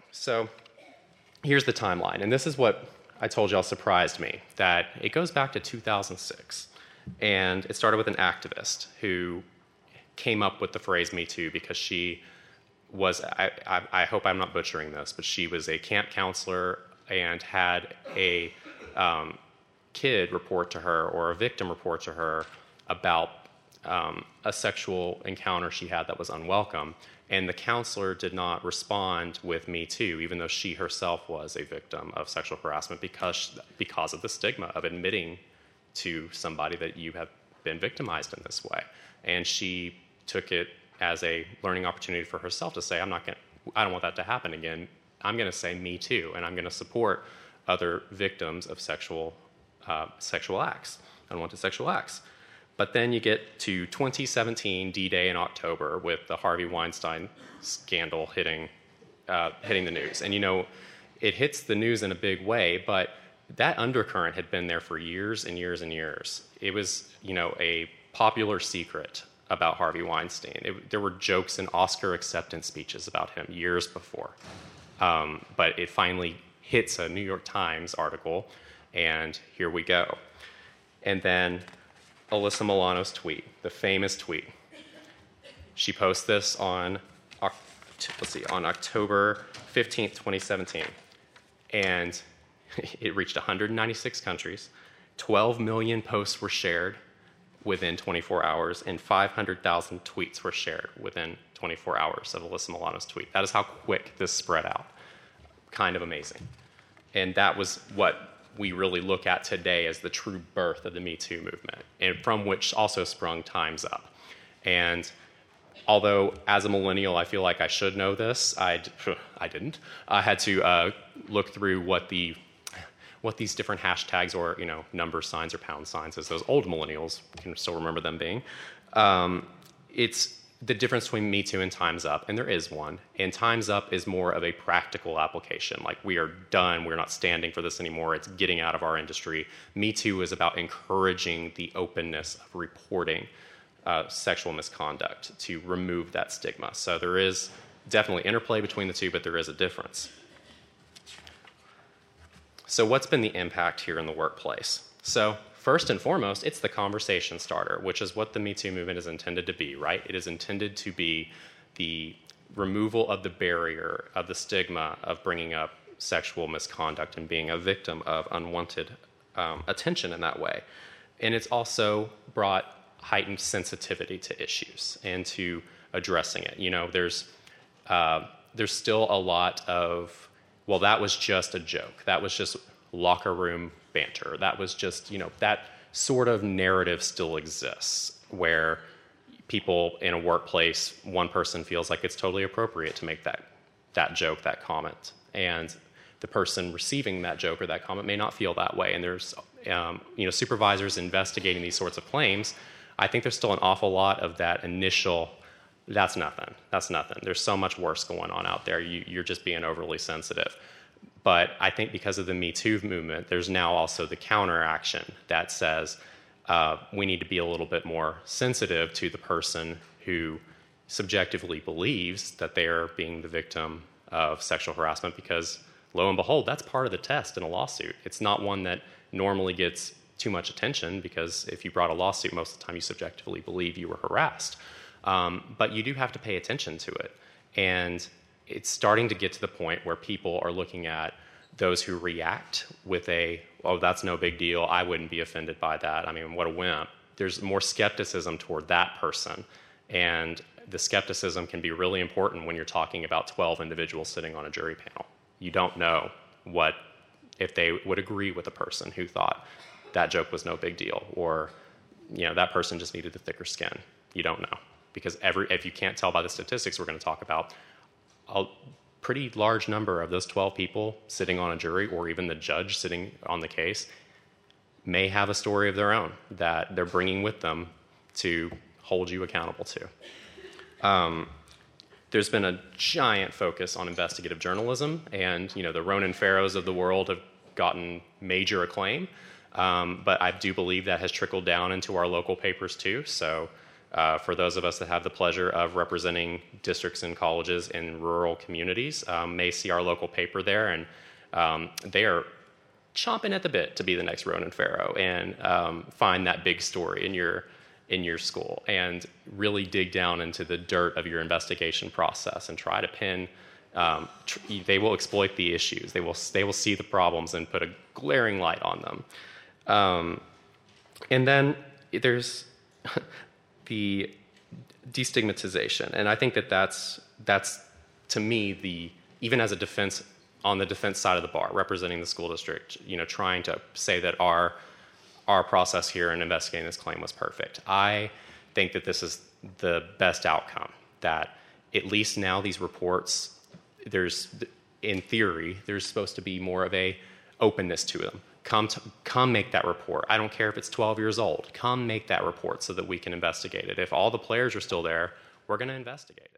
So here's the timeline, and this is what I told y'all surprised me, that it goes back to 2006, and it started with an activist who came up with the phrase Me Too because she was, I hope I'm not butchering this, but she was a camp counselor and had a kid report to her, or a victim report to her, about a sexual encounter she had that was unwelcome. And the counselor did not respond with Me Too, even though she herself was a victim of sexual harassment, because of the stigma of admitting to somebody that you have been victimized in this way. And she took it as a learning opportunity for herself to say, I don't want that to happen again. I'm going to say Me Too, and I'm going to support other victims of sexual acts, unwanted sexual acts. But then you get to 2017, D-Day in October, with the Harvey Weinstein scandal hitting the news. And, it hits the news in a big way, but that undercurrent had been there for years and years and years. It was, a popular secret about Harvey Weinstein. There were jokes and Oscar acceptance speeches about him years before. But it finally hits a New York Times article, and here we go. And then Alyssa Milano's tweet, the famous tweet. She posts this on October 15th, 2017. And it reached 196 countries. 12 million posts were shared within 24 hours, and 500,000 tweets were shared within 24 hours of Alyssa Milano's tweet. That is how quick this spread out. Kind of amazing. And that was what we really look at today as the true birth of the Me Too movement, and from which also sprung Time's Up. And although as a millennial I feel like I should know this, I didn't. I had to look through what these different hashtags, or number signs or pound signs, as those old millennials can still remember them being. It's the difference between Me Too and Time's Up, and there is one. And Time's Up is more of a practical application. Like, we are done, we're not standing for this anymore, it's getting out of our industry. Me Too is about encouraging the openness of reporting sexual misconduct to remove that stigma. So there is definitely interplay between the two, but there is a difference. So what's been the impact here in the workplace? So first and foremost, it's the conversation starter, which is what the Me Too movement is intended to be, right? It is intended to be the removal of the barrier, of the stigma of bringing up sexual misconduct and being a victim of unwanted attention in that way. And it's also brought heightened sensitivity to issues and to addressing it. There's still a lot of, well, that was just a joke. That was just locker room banter. That was just, that sort of narrative still exists, where people in a workplace, one person feels like it's totally appropriate to make that joke, that comment. And the person receiving that joke or that comment may not feel that way. And there's, supervisors investigating these sorts of claims. I think there's still an awful lot of that initial, that's nothing. There's so much worse going on out there. You're just being overly sensitive. But I think because of the Me Too movement, there's now also the counteraction that says we need to be a little bit more sensitive to the person who subjectively believes that they're being the victim of sexual harassment, because lo and behold, that's part of the test in a lawsuit. It's not one that normally gets too much attention, because if you brought a lawsuit, most of the time you subjectively believe you were harassed. But you do have to pay attention to it. And it's starting to get to the point where people are looking at those who react with oh, that's no big deal, I wouldn't be offended by that, I mean, what a wimp. There's more skepticism toward that person. And the skepticism can be really important when you're talking about 12 individuals sitting on a jury panel. You don't know if they would agree with a person who thought that joke was no big deal, or that person just needed a thicker skin. You don't know. Because if you can't tell by the statistics we're going to talk about, a pretty large number of those 12 people sitting on a jury, or even the judge sitting on the case, may have a story of their own that they're bringing with them to hold you accountable to. There's been a giant focus on investigative journalism, and the Ronan Farrows of the world have gotten major acclaim, but I do believe that has trickled down into our local papers too. So For those of us that have the pleasure of representing districts and colleges in rural communities, may see our local paper there, and they are chomping at the bit to be the next Ronan Farrow and find that big story in your school and really dig down into the dirt of your investigation process and try to pin. They will exploit the issues. They will see the problems and put a glaring light on them. And then there's the destigmatization, and I think that's to me even as a defense on the defense side of the bar, representing the school district, trying to say that our process here in investigating this claim was perfect. I think that this is the best outcome. That at least now these reports, in theory, there's supposed to be more of a openness to them. Come make that report. I don't care if it's 12 years old. Come make that report so that we can investigate it. If all the players are still there, we're going to investigate it.